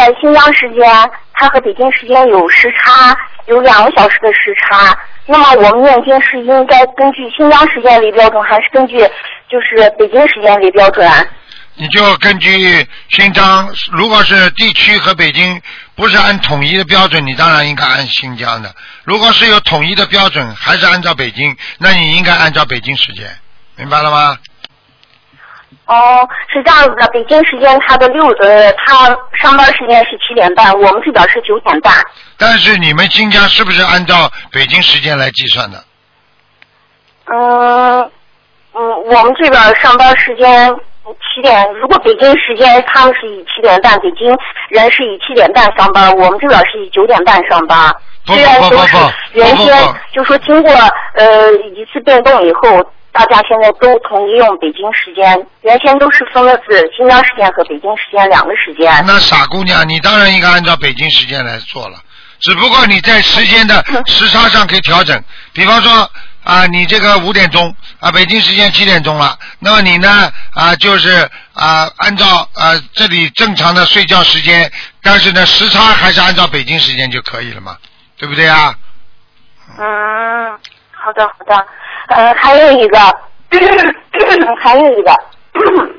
新疆时间，它和北京时间有时差，有2个小时的时差。那么我们念经是应该根据新疆时间为标准，还是根据就是北京时间为标准？ 你就根据新疆，如果是地区和北京不是按统一的标准，你当然应该按新疆的；如果是有统一的标准，还是按照北京，那你应该按照北京时间，明白了吗？ 哦，是这样子的，北京时间它上班时间是7点半，我们这边是9点半。 但是你们新疆是不是按照北京时间来计算的？ 我们这边上班时间7点，如果北京时间他们是以7点半，北京人是以7点半上班，我们这边是以9点半上班。虽然都是原先就说经过一次变动以后，大家现在都统一用北京时间，原先都是分的是新疆时间和北京时间2个时间。 那傻姑娘，你当然应该按照北京时间来做了，只不过你在时间的时差上可以调整，比方说你这个5点钟北京时间7点钟了，那么你呢就是按照这里正常的睡觉时间，但是呢时差还是按照北京时间就可以了嘛，对不对啊？ 好的。还有一个